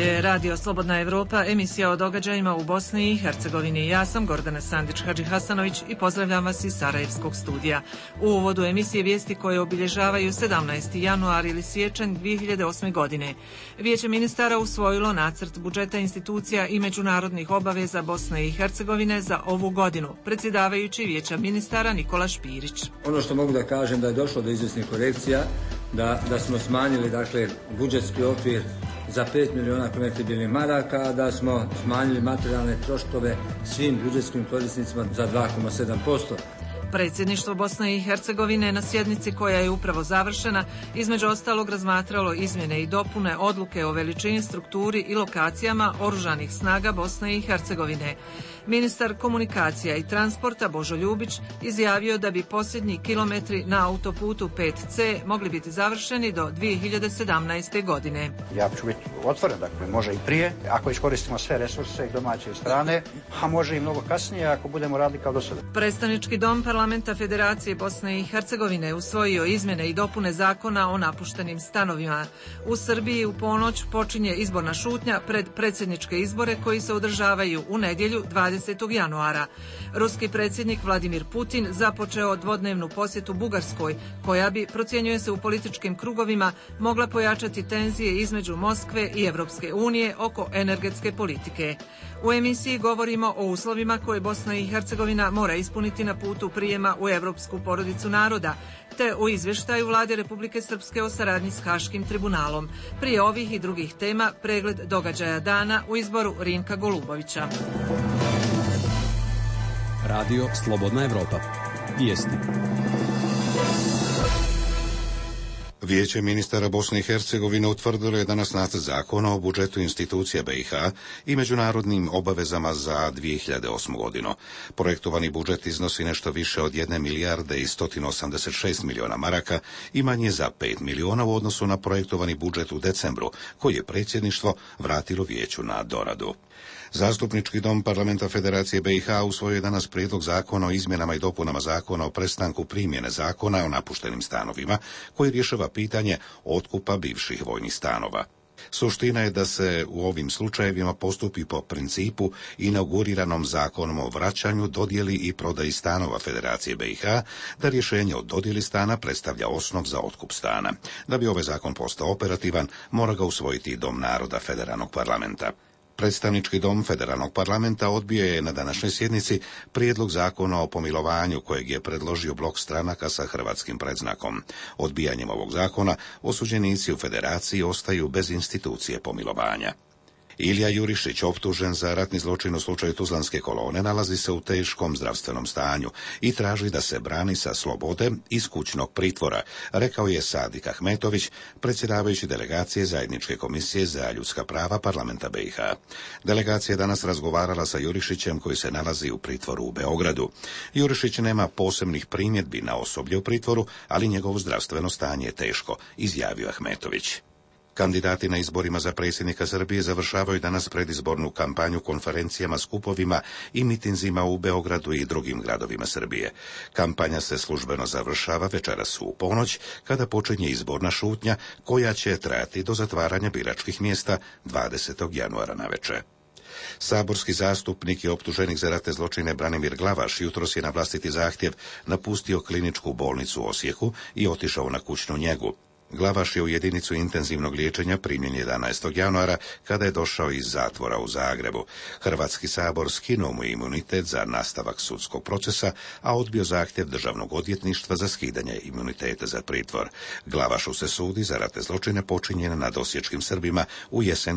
je Radio Slobodna Evropa, emisija o događajima u Bosni i Hercegovini. Ja sam Gordana Sandić-Hadžihasanović i pozdravljam vas iz Sarajevskog studija. U uvodu emisije vijesti koje obilježavaju 17. januar ili siječanj 2008. godine. Vijeće ministara usvojilo nacrt budžeta institucija i međunarodnih obaveza Bosne i Hercegovine za ovu godinu. Predsjedavajući Vijeća ministara Nikola Špirić. Ono što mogu da kažem da je došlo do izvjesnih korekcija, da smo smanjili budžetski okvir za 5 miliona konvertibilnih maraka, da smo smanjili materijalne troškove svim budžetskim korisnicima za 2,7%. Predsjedništvo Bosne i Hercegovine na sjednici koja je upravo završena između ostalog razmatralo izmjene i dopune odluke o veličini, strukturi i lokacijama oružanih snaga Bosne i Hercegovine. Ministar komunikacija i transporta Božo Ljubić izjavio da bi posljednji kilometri na autoputu 5C mogli biti završeni do 2017. godine. Ja ću biti otvoren, dakle može i prije, ako iskoristimo sve resurse i domaće i strane, a može i mnogo kasnije ako budemo radili kao do sada. Predstavnički dom Parlamenta Federacije Bosne i Hercegovine usvojio izmjene i dopune zakona o napuštenim stanovima. U Srbiji u ponoć počinje izborna šutnja pred predsjedničke izbore koji se održavaju u nedjelju 20. januara. Ruski predsjednik Vladimir Putin započeo dvodnevnu posjetu Bugarskoj, koja bi, procjenjuje se u političkim krugovima, mogla pojačati tenzije između Moskve i Europske unije oko energetske politike. U emisiji govorimo o uslovima koje Bosna i Hercegovina mora ispuniti na putu prijema u Europsku porodicu naroda, te u izvještaju Vlade Republike Srpske o saradnji s Haškim tribunalom. Prije ovih i drugih tema pregled događaja dana u izboru Rinka Golubovića. Radio Slobodna Evropa. Vijesti. Vijeće ministara Bosne i Hercegovine utvrdilo je danas nacrt zakona o budžetu institucija BiH i međunarodnim obavezama za 2008. godinu. Projektovani budžet iznosi nešto više od 1 milijarde i 186 miliona maraka i manje za 5 miliona u odnosu na projektovani budžet u decembru, koji je predsjedništvo vratilo vijeću na doradu. Zastupnički dom Parlamenta Federacije BiH usvojio je danas prijedlog zakona o izmjenama i dopunama zakona o prestanku primjene zakona o napuštenim stanovima, koji rješava pitanje otkupa bivših vojnih stanova. Suština je da se u ovim slučajevima postupi po principu inauguriranom zakonom o vraćanju, dodjeli i prodaji stanova Federacije BiH, da rješenje o dodjeli stana predstavlja osnov za otkup stana. Da bi ovaj zakon postao operativan, mora ga usvojiti Dom naroda Federalnog parlamenta. Predstavnički dom Federalnog parlamenta odbio je na današnjoj sjednici prijedlog zakona o pomilovanju kojeg je predložio blok stranaka sa hrvatskim predznakom. Odbijanjem ovog zakona osuđenici u Federaciji ostaju bez institucije pomilovanja. Ilija Jurišić, optužen za ratni zločin u slučaju Tuzlanske kolone, nalazi se u teškom zdravstvenom stanju i traži da se brani sa slobode iz kućnog pritvora, rekao je Sadik Ahmetović, predsjedavajući delegacije Zajedničke komisije za ljudska prava Parlamenta BiH. Delegacija je danas razgovarala sa Jurišićem, koji se nalazi u pritvoru u Beogradu. Jurišić nema posebnih primjedbi na osoblje u pritvoru, ali njegovo zdravstveno stanje je teško, izjavio Ahmetović. Kandidati na izborima za predsjednika Srbije završavaju danas predizbornu kampanju konferencijama, skupovima i mitinzima u Beogradu i drugim gradovima Srbije. Kampanja se službeno završava večeras u ponoć, kada počinje izborna šutnja, koja će trajati do zatvaranja biračkih mjesta 20. januara navečer. Saborski zastupnik i optuženik za ratne zločine Branimir Glavaš jutros je na vlastiti zahtjev napustio kliničku bolnicu u Osijeku i otišao na kućnu njegu. Glavaš je u jedinicu intenzivnog liječenja primljen 11. januara kada je došao iz zatvora u Zagrebu. Hrvatski sabor skinuo mu imunitet za nastavak sudskog procesa, a odbio zahtjev državnog odvjetništva za skidanje imuniteta za pritvor. Glavašu se sudi za ratne zločine počinjene nad osječkim Srbima u jesen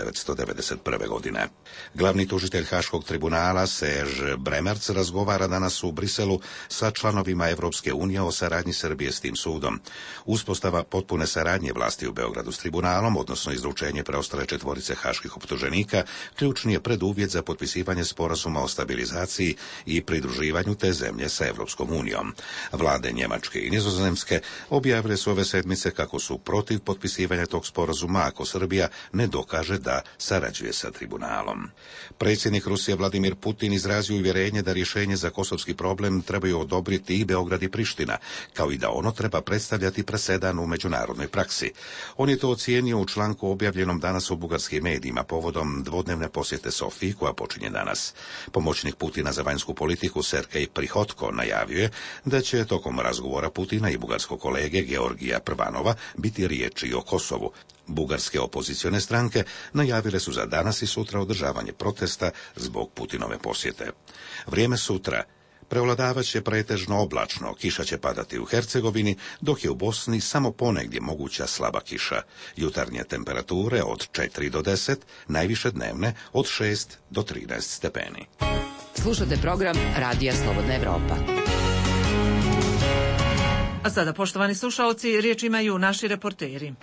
1991. godine. Glavni tužitelj Haškog tribunala Serge Bremerc razgovara danas u Briselu sa članovima Evropske unije o saradnji Srbije s tim sudom. Uspostava potpune saradnje vlasti u Beogradu s tribunalom, odnosno izručenje preostale 4 haških optuženika, ključni je preduvjet za potpisivanje sporazuma o stabilizaciji i pridruživanju te zemlje sa Evropskom unijom. Vlade Njemačke i Nizozemske objavile su ove sedmice kako su protiv potpisivanja tog sporazuma ako Srbija ne dokaže da sarađuje sa tribunalom. Predsjednik Rusije Vladimir Putin izrazio uvjerenje da rješenje za kosovski problem trebaju odobriti i Beograd i Priština, kao i da ono treba predstavljati presedan u međunarodnom međunarodnoj praksi. On je to ocijenio u članku objavljenom danas u bugarskim medijima povodom dvodnevne posjete Sofiji koja počinje danas. Pomoćnik Putina za vanjsku politiku Sergej Prihotko najavio je da će tokom razgovora Putina i bugarskog kolege Georgija Prvanova biti riječi o Kosovu. Bugarske opozicione stranke najavile su za danas i sutra održavanje protesta zbog Putinove posjete. Vrijeme sutra prevladavat će pretežno oblačno, kiša će padati u Hercegovini, dok je u Bosni samo ponegdje moguća slaba kiša. Jutarnje temperature od 4 do 10, najviše dnevne od 6 do 13 stepeni. Slušate program Radija Slobodna Evropa. A sada, poštovani slušalci, riječ imaju naši reporteri.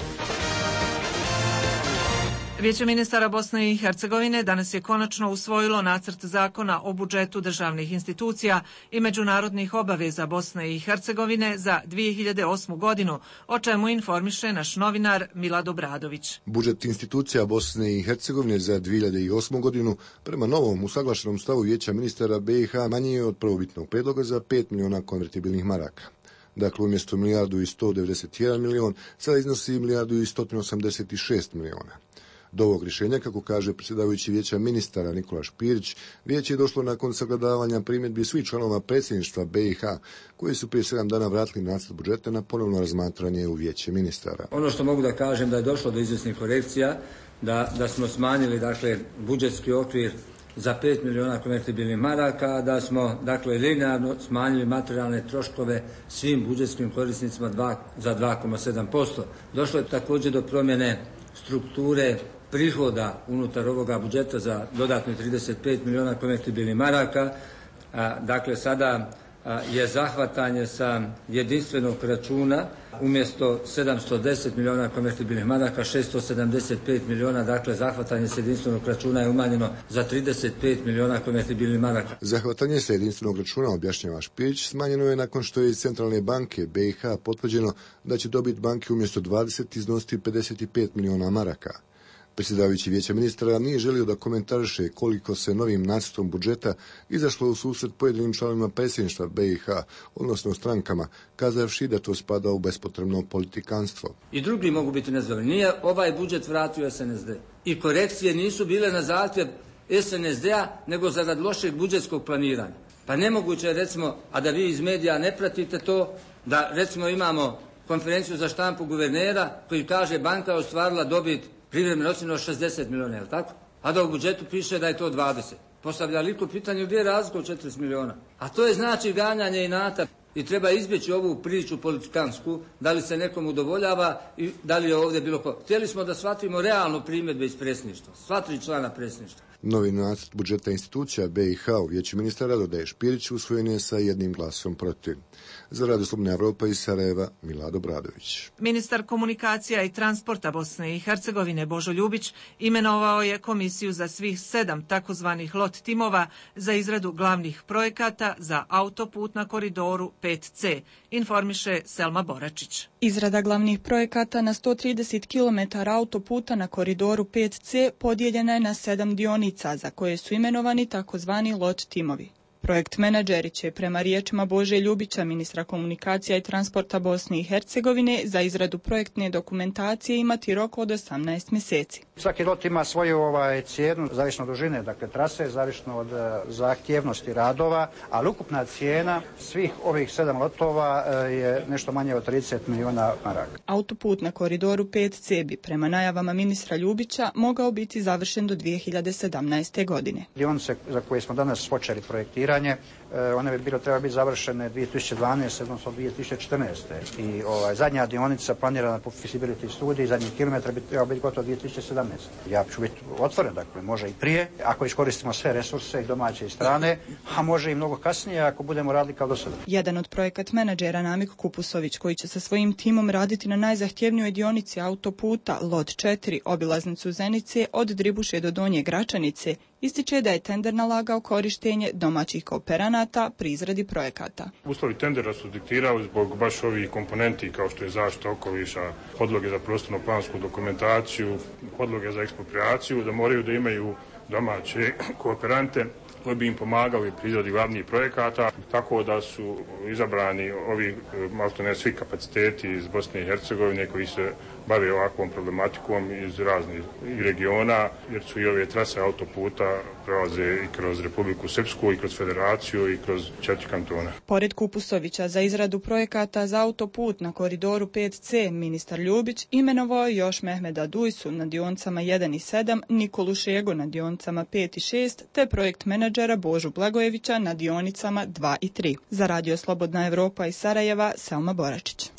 Vijeće ministara Bosne i Hercegovine danas je konačno usvojilo nacrt zakona o budžetu državnih institucija i međunarodnih obaveza Bosne i Hercegovine za 2008. godinu, o čemu informiše naš novinar Milad Obradović. Budžet institucija Bosne i Hercegovine za 2008. godinu prema novom usaglašenom stavu Vijeća ministara BiH manji je od prvobitnog predloga za 5 miliona konvertibilnih maraka. Dakle, umjesto milijardu i 191 milion, sada iznosi milijardu i 186 miliona. Do ovog rješenja, kako kaže predsjedavajući Vijeća ministara Nikola Špirić, vijeće je došlo nakon sagledavanja primjedbi svih članova predsjedništva BiH, koji su prije 7 dana vratili nacrt budžeta na ponovno razmatranje u Vijeće ministara. Ono što mogu da kažem da je došlo do izvjesnih korekcija, da smo smanjili budžetski okvir za 5 miliona konvertibilnih maraka, da smo linearno smanjili materijalne troškove svim budžetskim korisnicima za 2,7%. Došlo je također do promjene strukture prihoda unutar ovoga budžeta za dodatno 35 miliona konvertibilnih maraka. Sada je zahvatanje sa jedinstvenog računa umjesto 710 miliona konvertibilnih maraka, 675 miliona, dakle zahvatanje sa jedinstvenog računa je umanjeno za 35 miliona konvertibilnih maraka. Zahvatanje sa jedinstvenog računa, objašnjava Špirić, smanjeno je nakon što je iz Centralne banke BiH potvrđeno da će dobit banke umjesto 20 iznositi 55 miliona maraka. Predsjedavajući Vijeća ministara nije želio da komentariše koliko se novim nacrtom budžeta izašlo u susret pojedinim članovima predsjedništva BiH, odnosno strankama, kazavši da to spada u bespotrebno politikanstvo. I drugi mogu biti nezadovoljni. Nije ovaj budžet vratio SNSD. I korekcije nisu bile na zahtjev SNSD-a, nego zarad lošeg budžetskog planiranja. Pa nemoguće je, recimo, a da vi iz medija ne pratite to, da recimo imamo konferenciju za štampu guvernera koji kaže banka je ostvarila dobit privremeno ocjenu od 60 miliona, je li tako? A da u budžetu piše da je to 20. Postavlja liku pitanje gdje je razlika od 40 miliona. A to je znači ganjanje inata i treba izbjeći ovu priču politikansku, da li se nekom udovoljava i da li je ovdje bilo ko. Htjeli smo da shvatimo realno primjedbe iz predsjedništva, sva 3 člana predsjedništva. Novi nacrt budžeta institucija BiH u Vijeću ministara, dodaje Špirić, usvojen je sa jednim glasom protiv. Za Radio Slobodna Evropa iz Sarajeva, Milad Obradović. Ministar komunikacija i transporta Bosne i Hercegovine Božo Ljubić imenovao je komisiju za svih 7 takozvanih lot timova za izradu glavnih projekata za autoput na koridoru 5C, informiše Selma Boračić. Izrada glavnih projekata na 130 km autoputa na koridoru 5C podijeljena je na 7 dionica za koje su imenovani takozvani lot timovi. Projekt menadžeri će, prema riječima Bože Ljubića, ministra komunikacija i transporta Bosne i Hercegovine, za izradu projektne dokumentacije imati rok od 18 mjeseci. Svaki lot ima svoju cijenu, zavisno od dužine, dakle trase, zavisno od zahtjevnosti radova, ali ukupna cijena svih ovih 7 lotova je nešto manje od 30 miliona maraka. Autoput na koridoru 5C bi, prema najavama ministra Ljubića, mogao biti završen do 2017. godine. Dionice za koje smo danas počeli projektiranje, one bi treba biti završene 2012. odnosno 2014. I zadnja dionica planirana po feasibility studiji, zadnji kilometar bi trebao biti gotovo 2017. Ja ću biti otvoren, dakle može i prije, ako iskoristimo sve resurse, domaće i strane, a može i mnogo kasnije ako budemo radili kao do sada. Jedan od projekat menadžera Namik Kupusović, koji će sa svojim timom raditi na najzahtjevnijoj dionici autoputa Lot 4, obilaznicu Zenice od Dribuše do Donje Gračanice, ističe da je tender nalagao korištenje domaćih kooperanata pri izradi projekata. Uslovi tendera su diktirali zbog baš ovih komponenti kao što je zaštita okoliša, podloge za prostorno-plansku dokumentaciju, podloge za ekspropriaciju, da moraju da imaju domaće kooperante. koji bi im pomagali pri izradi glavnih projekata, tako da su izabrani ovi maltene svi kapaciteti iz Bosne i Hercegovine koji se bave ovakvom problematikom iz raznih regiona, jer su i ove trase autoputa prelaze i kroz Republiku Srpsku, i kroz Federaciju, i kroz 4 kantona. Pored Kupusovića za izradu projekata za autoput na koridoru 5C, ministar Ljubić imenovao je još Mehmeda Dujsu na dionicama 1 i 7, Nikolu Šegu na dionicama 5 i 6, te projekt menadžera Božu Blagojevića na dionicama 2 i 3. Za Radio Slobodna Evropa iz Sarajeva, Selma Boračić.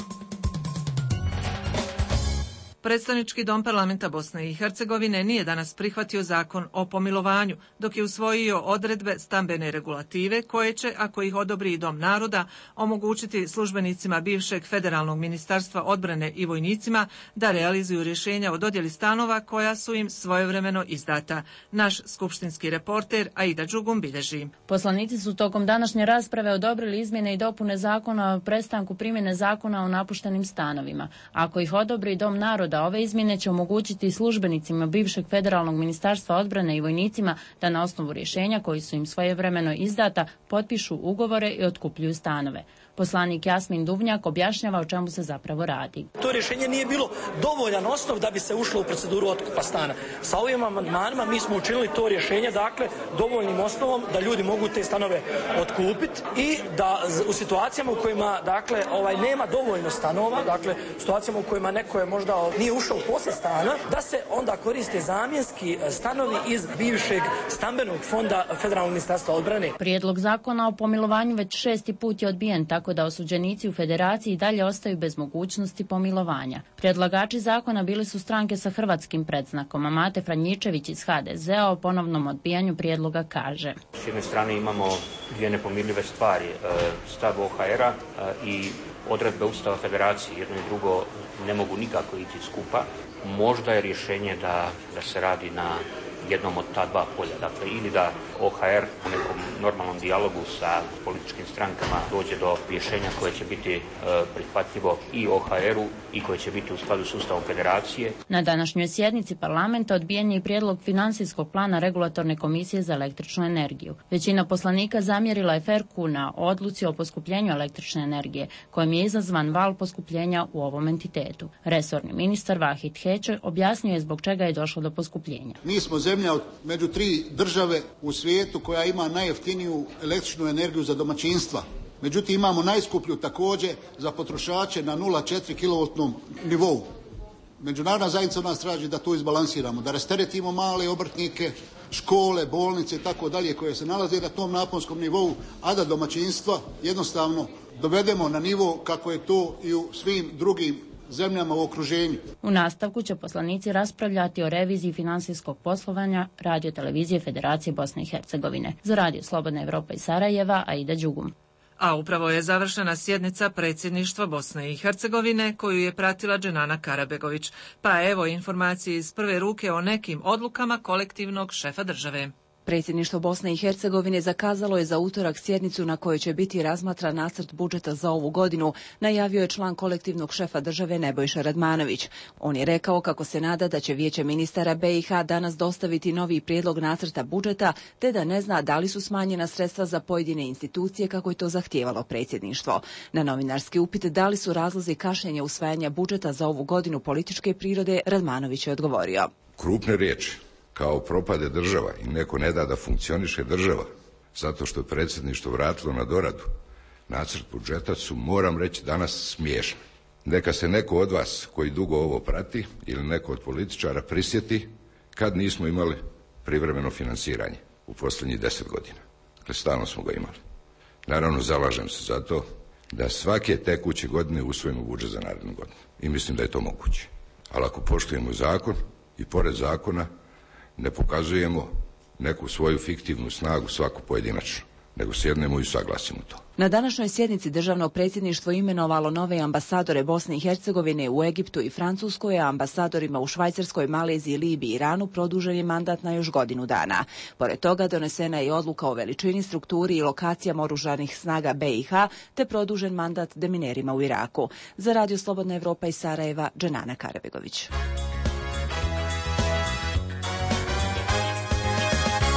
Predstavnički dom parlamenta Bosne i Hercegovine nije danas prihvatio zakon o pomilovanju, dok je usvojio odredbe stambene regulative koje će, ako ih odobri i Dom naroda, omogućiti službenicima bivšeg federalnog ministarstva odbrane i vojnicima da realizuju rješenja o dodjeli stanova koja su im svojevremeno izdata. Naš skupštinski reporter Aida Đugum bilježi. Poslanici su tokom današnje rasprave odobrili izmjene i dopune zakona o prestanku primjene zakona o napuštenim stanovima. Ako ih odobri Dom naroda, ove izmjene će omogućiti službenicima bivšeg federalnog ministarstva odbrane i vojnicima da na osnovu rješenja koji su im svojevremeno izdata potpišu ugovore i otkupljuju stanove. Poslanik Jasmin Duvnjak objašnjava o čemu se zapravo radi. To rješenje nije bilo dovoljan osnov da bi se ušlo u proceduru otkupa stana. Sa ovim amandmanima mi smo učinili to rješenje, dakle, dovoljnim osnovom da ljudi mogu te stanove otkupiti i da u situacijama u kojima, dakle, nema dovoljno stanova, dakle, u situacijama u kojima neko je možda nije ušao u posjed stana, da se onda koriste zamjenski stanovi iz bivšeg stambenog fonda Federalnog ministarstva odbrane. Prijedlog zakona o pomilovanju već 6. put je odbijen, tako da osuđenici u Federaciji dalje ostaju bez mogućnosti pomilovanja. Predlagači zakona bili su stranke sa hrvatskim predznakom, a Mate Franjičević iz HDZ-a o ponovnom odbijanju prijedloga kaže. S jedne strane imamo dvije nepomirljive stvari, stav OHR-a i odredbe Ustava Federacije. Jedno i drugo ne mogu nikako ići skupa. Možda je rješenje da se radi na jednom od ta dva polja. Dakle, ili da OHR u nekom normalnom dijalogu sa političkim strankama dođe do rješenja koje će biti prihvatljivo i OHR-u i koje će biti u skladu s Ustavom Federacije. Na današnjoj sjednici parlamenta odbijen je i prijedlog financijskog plana Regulatorne komisije za električnu energiju. Većina poslanika zamjerila je FER-ku na odluci o poskupljenju električne energije, kojim je izazvan val poskupljenja u ovom entitetu. Resorni ministar Vahid Heče objasnio je zbog čega je došlo do poskupljenja. Mi smo zemlja među 3 države u svijetu koja ima najjeftiniju električnu energiju za domaćinstva. Međutim, imamo najskuplju također za potrošače na 0,4 kW nivou. Međunarodna zajednica nas traži da to izbalansiramo, da rasteretimo male obrtnike, škole, bolnice i tako dalje koje se nalaze na tom naponskom nivou, a da domaćinstva jednostavno dovedemo na nivo kako je to i u svim drugim zemljama u okruženju. U nastavku će poslanici raspravljati o reviziji financijskog poslovanja Radio televizije Federacije Bosne i Hercegovine. Za Radio Slobodna Evropa iz Sarajeva, Aida Đugum. A upravo je završena sjednica predsjedništva Bosne i Hercegovine koju je pratila Dženana Karabegović. Pa evo informacije iz prve ruke o nekim odlukama kolektivnog šefa države. Predsjedništvo Bosne i Hercegovine zakazalo je za utorak sjednicu na kojoj će biti razmatran nacrt budžeta za ovu godinu, najavio je član kolektivnog šefa države Nebojša Radmanović. On je rekao kako se nada da će Vijeće ministara BiH danas dostaviti novi prijedlog nacrta budžeta, te da ne zna da li su smanjena sredstva za pojedine institucije kako je to zahtijevalo predsjedništvo. Na novinarski upit da li su razlozi kašnjenja usvajanja budžeta za ovu godinu političke prirode, Radmanović je odgovorio. Krupne riječi. Kao propade država i neko ne da funkcioniše država, zato što je predsjedništvo vratilo na doradu nacrt budžeta su, moram reći, danas smiješni. Neka se neko od vas koji dugo ovo prati ili neko od političara prisjeti kad nismo imali privremeno financiranje u posljednjih 10 godina. Dakle, stalno smo ga imali. Naravno, zalažem se za to da svake tekuće godine usvojimo budžet za narednu godinu. I mislim da je to moguće. Ali ako poštujemo zakon i pored zakona ne pokazujemo neku svoju fiktivnu snagu svaku pojedinačno, nego sjednemo i saglasimo to. Na današnjoj sjednici državno predsjedništvo imenovalo nove ambasadore Bosne i Hercegovine u Egiptu i Francuskoj, a ambasadorima u Švajcarskoj, Maleziji, Libiji i Iranu produžen je mandat na još godinu dana. Pored toga donesena je odluka o veličini, strukturi i lokacijama oružanih snaga BiH, te produžen mandat deminerima u Iraku. Za Radio Slobodna Evropa iz Sarajeva, Dženana Karabegović.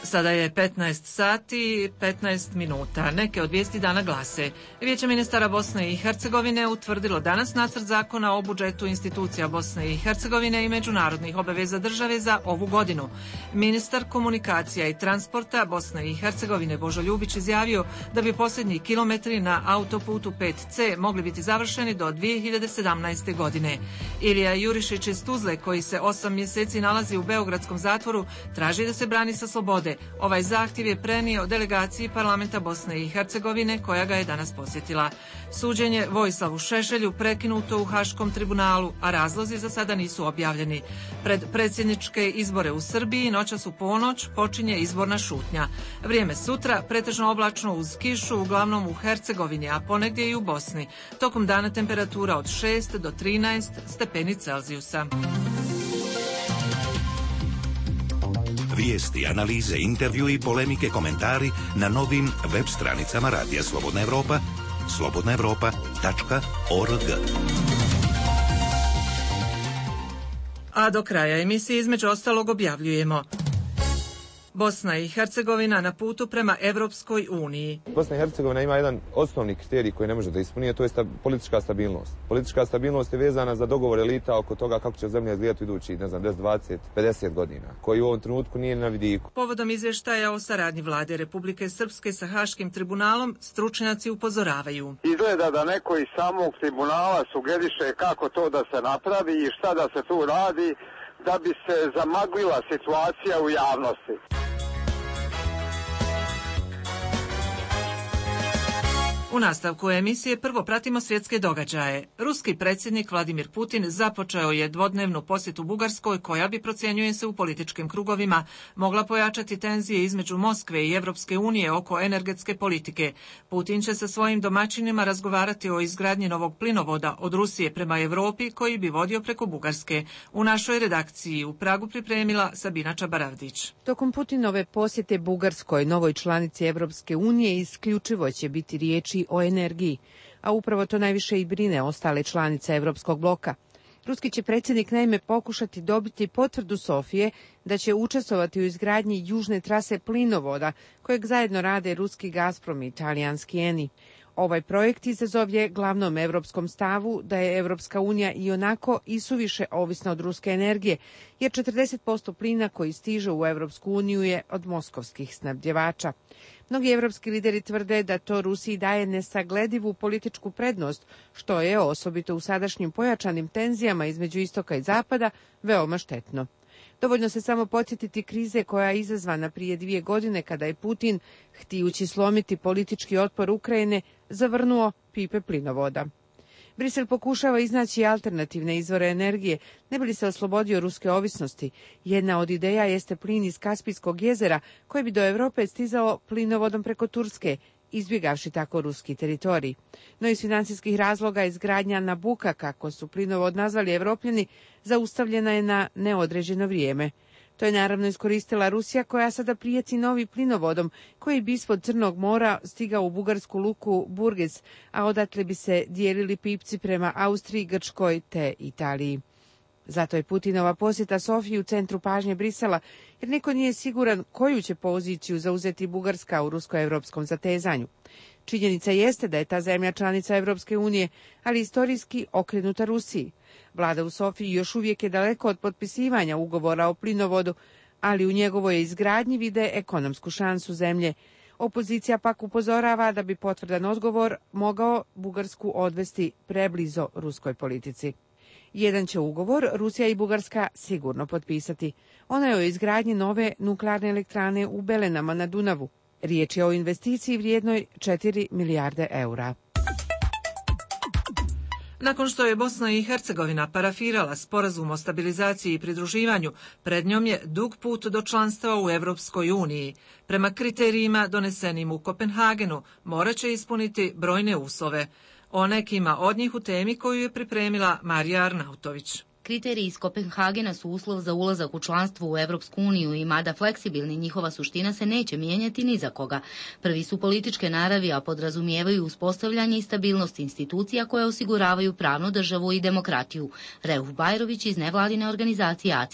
Sada je 15 sati 15 minuta. Neke od vijesti dana glase. Vijeće ministara Bosne i Hercegovine utvrdilo danas nacrt zakona o budžetu institucija Bosne i Hercegovine i međunarodnih obaveza države za ovu godinu. Ministar komunikacija i transporta Bosne i Hercegovine Božo Ljubić izjavio da bi posljednji kilometri na autoputu 5C mogli biti završeni do 2017. godine. Ilija Jurišić iz Tuzle, koji se 8 mjeseci nalazi u beogradskom zatvoru, traži da se brani sa slobode. Ovaj zahtjev je prenio delegaciji parlamenta Bosne i Hercegovine koja ga je danas posjetila. Suđenje Vojislavu Šešelju prekinuto u Haškom tribunalu, a razlozi za sada nisu objavljeni. Pred predsjedničke izbore u Srbiji noćas u ponoć počinje izborna šutnja. Vrijeme sutra pretežno oblačno uz kišu, uglavnom u Hercegovini, a ponegdje i u Bosni. Tokom dana temperatura od 6 do 13 stepeni Celzijusa. Vijesti, analize, intervju i polemike, komentari na novim web stranicama Radija Slobodna Evropa, slobodnaevropa.org. A do kraja emisije između ostalog objavljujemo: Bosna i Hercegovina na putu prema Evropskoj uniji. Bosna i Hercegovina ima jedan osnovni kriterij koji ne može da ispuni, to je politička stabilnost. Politička stabilnost je vezana za dogovor elita oko toga kako će zemlja izgledati idući, 10, 20, 50 godina, koji u ovom trenutku nije na vidiku. Povodom izvještaja o saradnji vlade Republike Srpske sa Haškim tribunalom, stručnjaci upozoravaju. Izgleda da neko iz samog tribunala sugeriše kako to da se napravi i šta da se tu radi da bi se zamaglila situacija u javnosti. U nastavku emisije prvo pratimo svjetske događaje. Ruski predsjednik Vladimir Putin započeo je dvodnevnu posjetu Bugarskoj koja bi, procjenjuje se u političkim krugovima, mogla pojačati tenzije između Moskve i Evropske unije oko energetske politike. Putin će sa svojim domaćinima razgovarati o izgradnji novog plinovoda od Rusije prema Evropi koji bi vodio preko Bugarske. U našoj redakciji u Pragu pripremila Sabina Čabaravdić. Tokom Putinove posjete Bugarskoj, novoj članici Evropske unije, isključivo će biti riječi o energiji, a upravo to najviše i brine ostale članice Evropskog bloka. Ruski će predsjednik naime pokušati dobiti potvrdu Sofije da će učestvovati u izgradnji južne trase plinovoda kojeg zajedno rade ruski Gazprom i talijanski Eni. Ovaj projekt izazov je glavnom evropskom stavu da je Evropska unija i onako isuviše ovisna od ruske energije, jer 40% plina koji stiže u Evropsku uniju je od moskovskih snabdjevača. Mnogi evropski lideri tvrde da to Rusiji daje nesagledivu političku prednost, što je, osobito u sadašnjim pojačanim tenzijama između istoka i zapada, veoma štetno. Dovoljno se samo podsjetiti krize koja je izazvana prije 2 godine kada je Putin, htijući slomiti politički otpor Ukrajine, zavrnuo pipe plinovoda. Brisel pokušava iznaći alternativne izvore energije, ne bi li se oslobodio ruske ovisnosti. Jedna od ideja jeste plin iz Kaspijskog jezera, koji bi do Europe stizao plinovodom preko Turske, izbjegavši tako ruski teritorij. No iz financijskih razloga izgradnja Nabuka, kako su plinovod nazvali Evropljani, zaustavljena je na neodređeno vrijeme. To je naravno iskoristila Rusija, koja sada prijeti novi plinovodom koji bi ispod Crnog mora stigao u bugarsku luku Burges, a odatle bi se dijelili pipci prema Austriji, Grčkoj te Italiji. Zato je Putinova posjeta Sofiji u centru pažnje Brisela, jer niko nije siguran koju će poziciju zauzeti Bugarska u rusko-evropskom zatezanju. Činjenica jeste da je ta zemlja članica Evropske unije, ali istorijski okrenuta Rusiji. Vlada u Sofiji još uvijek je daleko od potpisivanja ugovora o plinovodu, ali u njegovoj izgradnji vide ekonomsku šansu zemlje. Opozicija pak upozorava da bi potvrdan odgovor mogao Bugarsku odvesti preblizo ruskoj politici. Jedan će ugovor Rusija i Bugarska sigurno potpisati. Ona je o izgradnji nove nuklearne elektrane u Belenama na Dunavu. Riječ je o investiciji vrijednoj 4 milijarde eura. Nakon što je Bosna i Hercegovina parafirala sporazum o stabilizaciji i pridruživanju, pred njom je dug put do članstva u Evropskoj uniji. Prema kriterijima donesenim u Kopenhagenu morat će ispuniti brojne uslove. O nekima od njih u temi koju je pripremila Marija Arnautović. Kriteriji iz Kopenhagena su uslov za ulazak u članstvo u Evropsku uniju i mada fleksibilni, njihova suština se neće mijenjati ni za koga. Prvi su političke naravi, a podrazumijevaju uspostavljanje i stabilnost institucija koje osiguravaju pravnu državu i demokratiju. Reuf Bajrović iz nevladine organizacije ACIPS.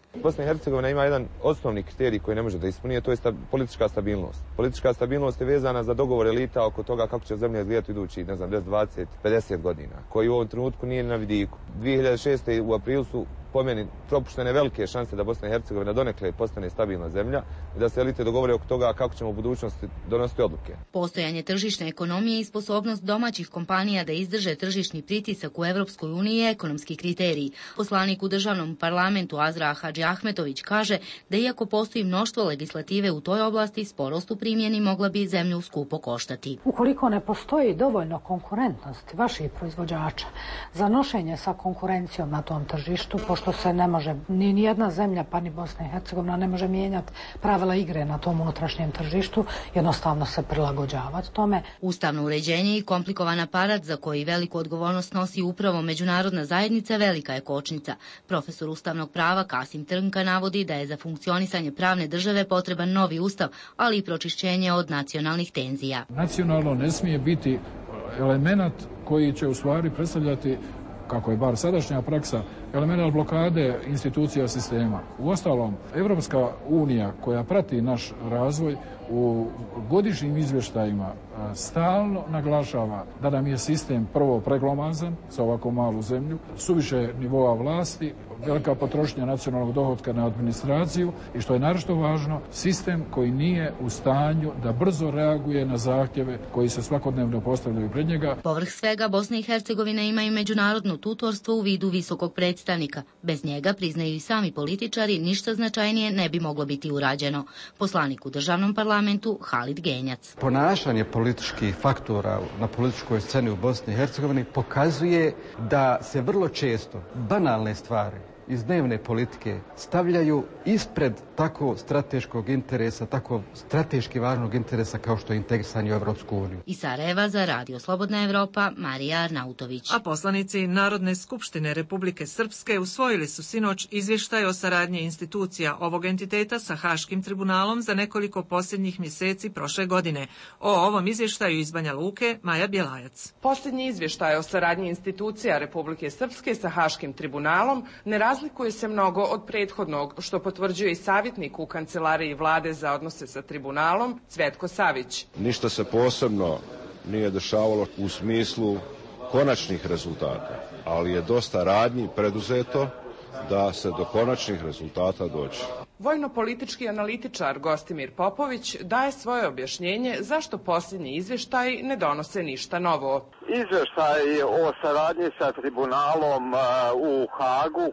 Bosna i Hercegovina ima jedan osnovni kriterij koji ne može da ispuni, a to je politička stabilnost. Politička stabilnost je vezana za dogovor elita oko toga kako će zemlja izgledati idući, 10, 20, 50 godina, koji u ovom trenutku nije na vidiku. 2006. u aprilu su po meni propuštene velike šanse da Bosna i Hercegovina donekle postane stabilna zemlja i da se elite dogovore oko toga kako ćemo u budućnosti donositi odluke. Postojanje tržišne ekonomije i sposobnost domaćih kompanija da izdrže tržišni pritisak u Evropskoj uniji je ekonomski kriterij. Poslanik u državnom parlamentu Azra Hadži Ahmetović kaže da iako postoji mnoštvo legislative u toj oblasti, sporost u primjeni mogla bi zemlju skupo koštati. Ukoliko ne postoji dovoljno konkurentnosti vaših proizvođača za nošenje sa konkurencijom na tom tržištu, pošto se ne može, ni jedna zemlja, pa ni Bosna i Hercegovina ne može mijenjati pravila igre na tom unutrašnjem tržištu, jednostavno se prilagođavati tome. Ustavno uređenje i komplikovan aparat za koji veliku odgovornost nosi upravo međunarodna zajednica velika je kočnica. Profesor ustavnog prava Kasim Trnka navodi da je za funkcionisanje pravne države potreban novi ustav, ali i pročišćenje od nacionalnih tenzija. Nacionalno ne smije biti element koji će u stvari predstavljati, kako je bar sadašnja praksa, element blokade institucija sistema. Uostalom, Evropska unija koja prati naš razvoj u godišnjim izvještajima stalno naglašava da nam je sistem prvo preglomazan za ovako malu zemlju, suviše nivoa vlasti, velika potrošnja nacionalnog dohotka na administraciju i što je naročito važno, sistem koji nije u stanju da brzo reaguje na zahtjeve koji se svakodnevno postavljaju pred njega. Povrh svega, Bosna i Hercegovina ima i međunarodno tutorstvo u vidu visokog predstavnika. Bez njega, priznaju i sami političari, ništa značajnije ne bi moglo biti urađeno. Poslanik u državnom parlamentu Halid Genjac. Ponašanje političkih faktora na političkoj sceni u Bosni i Hercegovini pokazuje da se vrlo često banalne stvari iz dnevne politike stavljaju ispred tako strateškog interesa, tako strateški važnog interesa kao što je integrisanje u Evropsku uniju. Iz Sarajeva za Radio Slobodna Evropa, Marija Arnautović. A poslanici Narodne skupštine Republike Srpske usvojili su sinoć izvještaj o saradnji institucija ovog entiteta sa Haškim tribunalom za nekoliko posljednjih mjeseci prošle godine. O ovom izvještaju iz Banja Luke, Maja Bjelajac. Posljednji izvještaj o saradnji institucija Republike Srpske sa Haškim tribunalom ne razlikuje se mnogo od prethodnog, što potvrđuje i savjetnik u Kancelariji vlade za odnose sa tribunalom, Cvjetko Savić. Ništa se posebno nije dešavalo u smislu konačnih rezultata, ali je dosta radnji preduzeto da se do konačnih rezultata dođe. Vojno-politički analitičar Gostimir Popović daje svoje objašnjenje zašto posljednji izvještaji ne donose ništa novo. Izvještaj o saradnji sa tribunalom u Hagu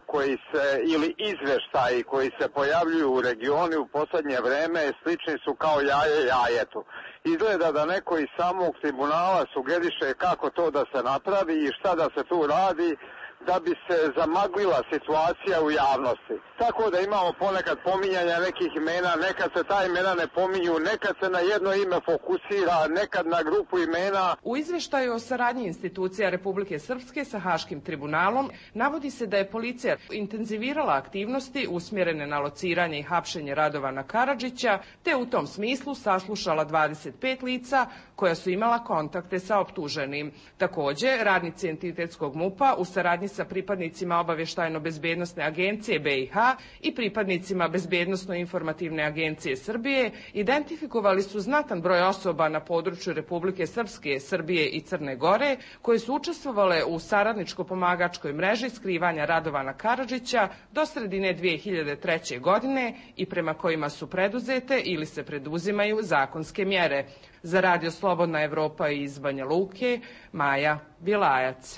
ili izvještaji koji se pojavljuju u regionu u posljednje vreme slični su kao jaje jajetu. Izgleda da neko iz samog tribunala sugeriše kako to da se napravi i šta da se tu radi, da bi se zamaglila situacija u javnosti. Tako da imamo ponekad pominjanja nekih imena, nekad se ta imena ne pominju, nekad se na jedno ime fokusira, nekad na grupu imena. U izvještaju o saradnji institucija Republike Srpske sa Haškim tribunalom navodi se da je policija intenzivirala aktivnosti usmjerene na lociranje i hapšenje Radovana Karadžića, te u tom smislu saslušala 25 lica koja su imala kontakte sa optuženim. Također, radnici entitetskog MUP-a u saradnji sa pripadnicima Obavještajno-bezbednosne agencije BiH i pripadnicima Bezbednosno-informativne agencije Srbije identifikovali su znatan broj osoba na području Republike Srpske, Srbije i Crne Gore koje su učestvovale u saradničko-pomagačkoj mreži skrivanja Radovana Karadžića do sredine 2003. godine i prema kojima su preduzete ili se preduzimaju zakonske mjere. Za Radio Slobodna Evropa iz Banja Luke, Maja Bjelajac.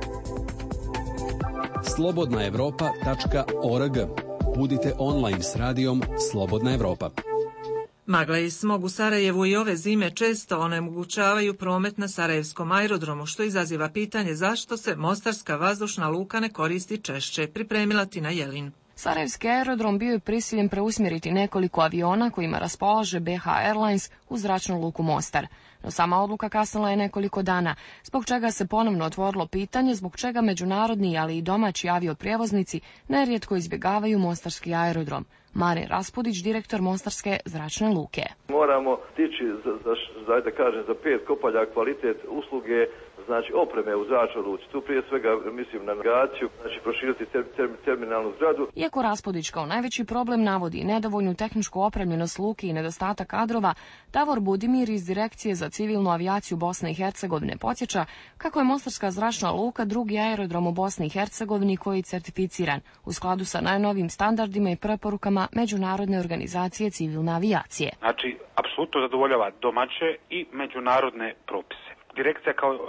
slobodnaevropa.org. Budite online s radijom Slobodna Evropa. Magla i smog u Sarajevu i ove zime često onemogućavaju promet na sarajevskom aerodromu, što izaziva pitanje zašto se mostarska vazdušna luka ne koristi češće, pripremila Tina Jelin. Sarajevski aerodrom bio je prisiljen preusmjeriti nekoliko aviona kojima raspolaže BH Airlines u zračnu luku Mostar. No sama odluka kasnila je nekoliko dana, zbog čega se ponovno otvorilo pitanje zbog čega međunarodni, ali i domaći avioprijevoznici nerijetko izbjegavaju mostarski aerodrom. Marin Raspudić, direktor Mostarske zračne luke. Moramo stići za 5 kopalja kvalitet usluge znači opreme u zračnoj luci. Tu prije svega mislim na navigaciju, znači proširiti terminalnu zgradu. Iako Raspudić kao najveći problem navodi nedovoljnu tehničku opremljenost luke i nedostatak kadrova, Davor Budimir iz Direkcije za civilnu avijaciju Bosne i Hercegovine podsjeća kako je Mostarska zračna luka drugi aerodrom u Bosni i Hercegovini koji je certificiran u skladu sa najnovijim standardima i preporukama Međunarodne organizacije civilne avijacije. Znači, apsolutno zadovoljava domaće i međunarodne propise. Direkcija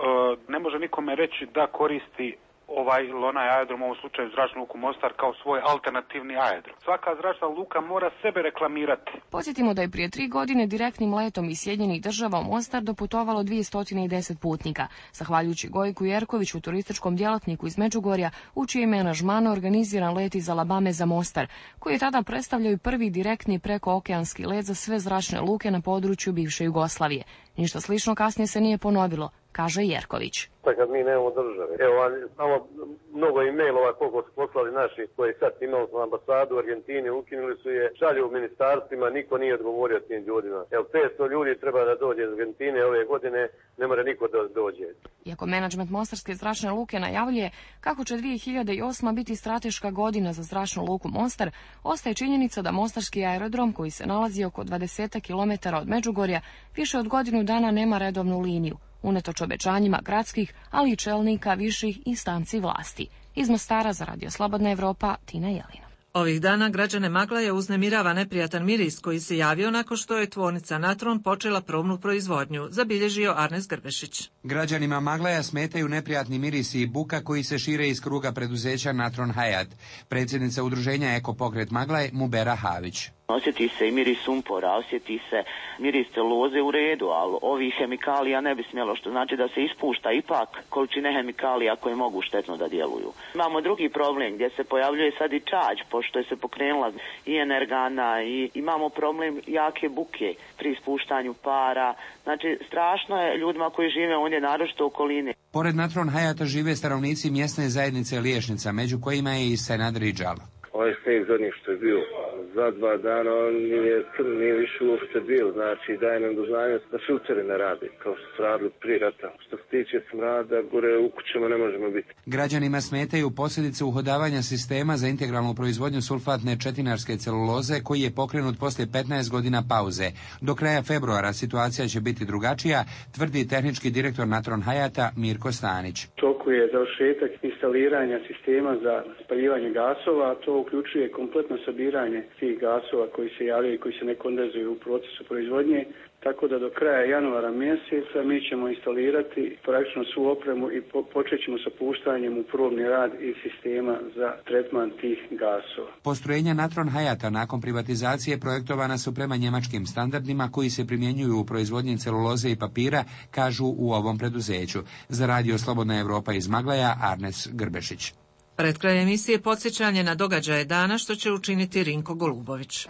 ne može nikome reći da koristi ovaj ili onaj aerodrom, u ovom slučaju zračnu luku Mostar, kao svoj alternativni aerodrom. Svaka zračna luka mora sebe reklamirati. Podsjetimo da je prije 3 godine direktnim letom iz Sjedinjenih Država u Mostar doputovalo 210 putnika. Zahvaljujući Gojku Jerkoviću, turističkom djelatniku iz Međugorja, u čijem aranžmanu organiziran let iz Alabame za Mostar, koji je tada predstavljaju prvi direktni prekookeanski let za sve zračne luke na području bivše Jugoslavije. Ništa slično kasnije se nije ponovilo, kaže Jerković. Kad mi nemamo države. Evo, samo mnogo e-mailova koliko su poslali naši koji sad imali smo ambasadu u Argentini, ukinuli su je, šalju u ministarstvima, niko nije odgovorio tim ljudima. Evo, 500 ljudi treba da dođe iz Argentine ove godine, ne mora niko da dođe. Iako menadžment Mostarske zračne luke najavljuje kako će 2008. biti strateška godina za zračnu luku Mostar, ostaje činjenica da Mostarski aerodrom, koji se nalazi oko 20 km od Međugorja, više od godinu dana nema redovnu liniju, unatoč obećanjima gradskih, ali i čelnika viših instanci vlasti. Iz Mostara za Radio Slobodna Evropa, Tina Jelina. Ovih dana građane Maglaja uznemirava neprijatan miris koji se javio nakon što je tvornica Natron počela probnu proizvodnju, zabilježio Arnes Grbešić. Građanima Maglaja smetaju neprijatni mirisi i buka koji se šire iz kruga preduzeća Natron Hayat. Predsjednica udruženja Ekopokret Maglaj, Mubera Havić. Osjeti se i miris sumpora, osjeti se miris celuloze u redu, ali ovih hemikalija ne bi smjelo, što znači da se ispušta ipak količine hemikalija koje mogu štetno da djeluju. Imamo drugi problem gdje se pojavljuje sad i čađ, pošto je se pokrenula i energana i imamo problem jake buke pri ispuštanju para. Znači, strašno je ljudima koji žive ondje, naročito u okolini. Pored Natron Hayata žive stanovnici mjesne zajednice Liješnica, među kojima je i Senad Ridžal. Ovaj snijeg zadnji što je bio za 2 dana, on nije više uopšte bio, znači daje nam do znanja da filteri ne rade, kao što su radili prije rata. Što se tiče smrada, gore u kućama ne možemo biti. Građanima smetaju posljedice uhodavanja sistema za integralnu proizvodnju sulfatne četinarske celuloze, koji je pokrenut poslije 15 godina pauze. Do kraja februara situacija će biti drugačija, tvrdi tehnički direktor Natron Hayata Mirko Stanić. Toku je završetak instaliranja sistema za spaljivanje gasova, to uključuje kompletno sabiranje tih gasova koji se javljaju i koji se ne kondenzuju u procesu proizvodnje, tako da do kraja januara mjeseca mi ćemo instalirati praktično svu opremu i počet ćemo sa puštanjem u probni rad i sistema za tretman tih gasova. Postrojenja Natron Hayata nakon privatizacije projektovana su prema njemačkim standardima koji se primjenjuju u proizvodnji celuloze i papira, kažu u ovom preduzeću. Za Radio Slobodna Evropa iz Maglaja, Arnes Grbešić. Pred kraj emisije podsjećanje na događaje dana što će učiniti Rinko Golubović.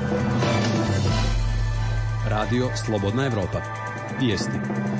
Radio Slobodna Evropa. Vijesti.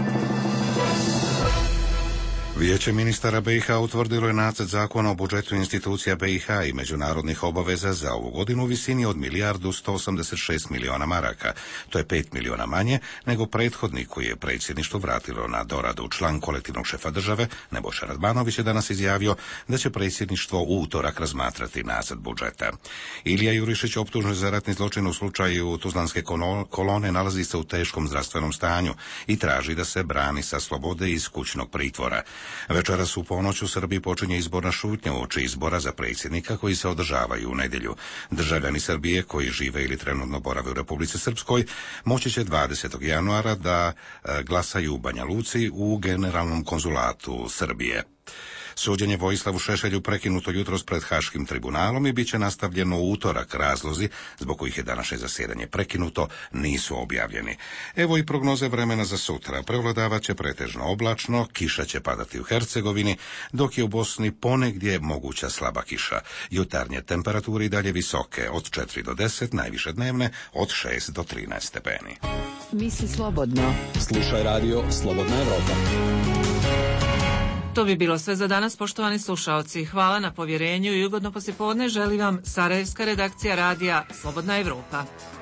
Vijeće ministara BiH utvrdilo je nacrt zakona o budžetu institucija BiH i međunarodnih obaveza za ovu godinu u visini od 1.186 miliona maraka. To je 5 miliona manje nego prethodni koji je predsjedništvo vratilo na doradu. Član kolektivnog šefa države, Nebojša Radmanović, je danas izjavio da će predsjedništvo u utorak razmatrati nacrt budžeta. Ilija Jurišić, optužen za ratni zločin u slučaju Tuzlanske kolone, nalazi se u teškom zdravstvenom stanju i traži da se brani sa slobode iz kućnog pritvora. Večeras u ponoć u Srbiji počinje izborna šutnja uoči izbora za predsjednika koji se održavaju u nedjelju. Državljani Srbije koji žive ili trenutno borave u Republici Srpskoj moći će 20. januara da glasaju u Banja Luci u Generalnom konzulatu Srbije. Suđenje Vojislavu Šešelju prekinuto jutros pred Haškim tribunalom i bit će nastavljeno u utorak. Razlozi zbog kojih je današnje zasjedanje prekinuto nisu objavljeni. Evo i prognoze vremena za sutra. Prevladavat će pretežno oblačno, kiša će padati u Hercegovini, dok je u Bosni ponegdje moguća slaba kiša. Jutarnje temperature i dalje visoke, od 4 do 10, najviše dnevne od 6 do 13 stepeni. Misli slobodno. Slušaj Radio Slobodna Evropa. To bi bilo sve za danas, poštovani slušaoci. Hvala na povjerenju i ugodno poslijepodne želi vam sarajevska redakcija radija Slobodna Evropa.